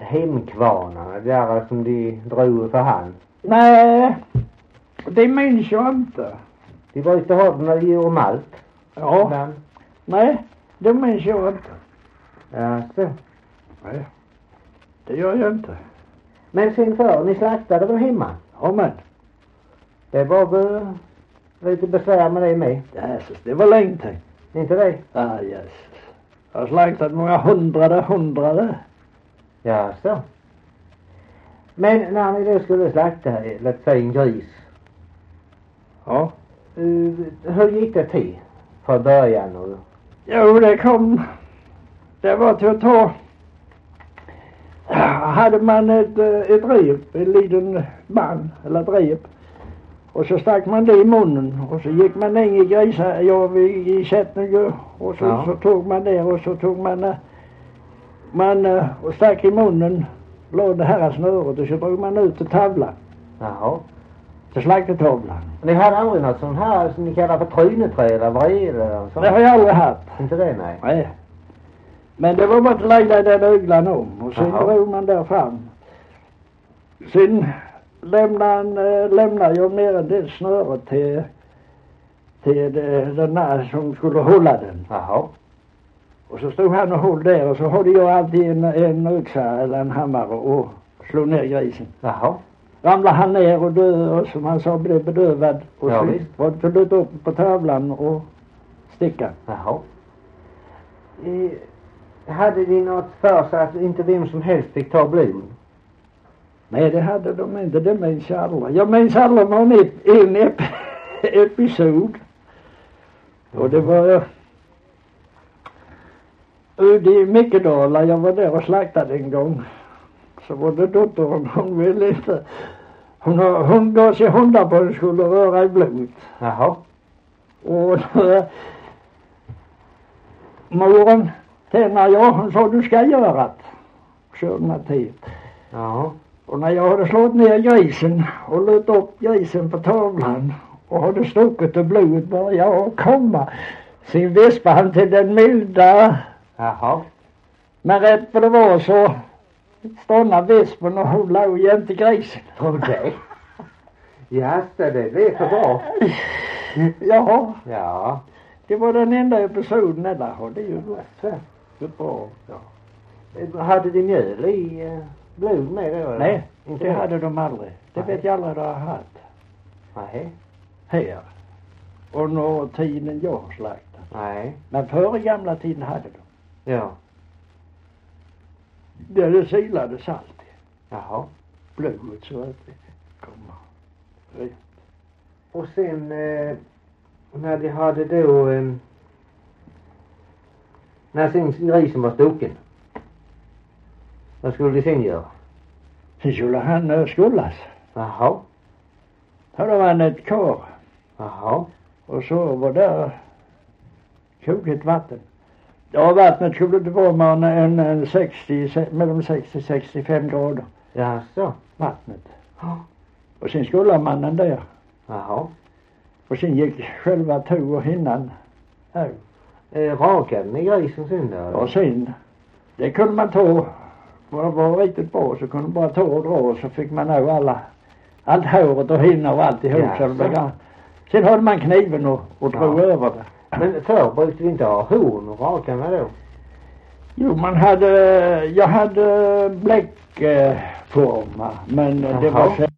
hemkvarnarna där som de drog för hand? Nej, det minns jag inte. De brukade ha dem när de gjorde malt. Ja. Men, Nej, det minns jag inte. ja, så. Nej, det gör jag inte. Men sen för ni slaktade väl hemma? Ja, men. Det var väl lite besvär med det med. Jesus, det var länge till. Inte det? Ah, yes. Jag har slaktat många hundrade. Ja, så. Men när ni då skulle slakta lite fin gris. Ja. Hur gick det till från början? Och... Jo, det var till att ta. Hade man ett rep, en liten man eller ett rep. Och så stack man det i munnen och så gick man in i grisen, i kättningen och så tog man det och så tog man och stack i munnen, låg det här snöret och så drog man ut till tavlan. Jaha. Till slaktetavlan. Ni hade aldrig något sånt här som ni kallar för tryneträ eller vrede eller sånt? Det har jag aldrig haft. Inte det, nej? Nej. Men det var bara att lägga den öglan om och sen drog man där fram. Sen lämnar jag ner det snöret till den där som skulle hålla den. Jaha. Och så stod han och höll där och så hade jag alltid en yxa eller en hammare och slog ner grisen. Jaha. Ramlade han ner och död och som han sa blev bedövad och ja, så var det lite upp på tavlan och sticka. Jaha. Hade de något för sig att inte vem som helst fick ta blod? Nej, det hade de inte. Det minns jag aldrig. Jag minns aldrig någon en episod. Och det var ute i Mickedala. Jag var där och slaktade en gång. Så var det dottern, hon ville inte. Hon gav sig hundar på att hon skulle röra i blod. Jaha. Och moren när hon sa du ska göra det. Körde tid. Ja. Och när jag hade slått ner grisen och lött upp grisen på tavlan och hade stuckit och blodet började komma. Sen vispade han till den milda. Jaha. Men rätt för det var så stannade vispen och hon låg jämte grisen. Och det? Ja, det blev för bra. Ja. Ja. Det var den enda episoden där. Och det är ju bra. Ja. Hade de mjöl i blod med då? Eller? Nej, inte det hade de aldrig. Det vet jag aldrig de har haft. Nej. Här. Och nå tiden jag har slaktat. Nej. Men före gamla tiden hade de. Ja. Det silades alltid. Jaha. Blodet så att det kommer. Och sen när de hade då när sen grisen var stucken. Vad skulle de sen göra? Sen skulle han skullas. Jaha. Här var han ett kar. Jaha. Och så var där kokigt vatten. Ja, vattnet skulle det vara mellan 60-65 grader. Ja, så. Vattnet. Och sen skulle man den där. Jaha. Och sen gick själva tog och hinnan. Rakade ni grisen sen då? Och sen, det kunde man ta. Var riktigt bra så kunde man bara ta och dra och så fick man nog allt håret och hinna och alltihop. Ja, sen hade man kniven och drog över det. Men förr brukade vi inte ha horn och raka med då? Jo, jag hade bläckformar men det var så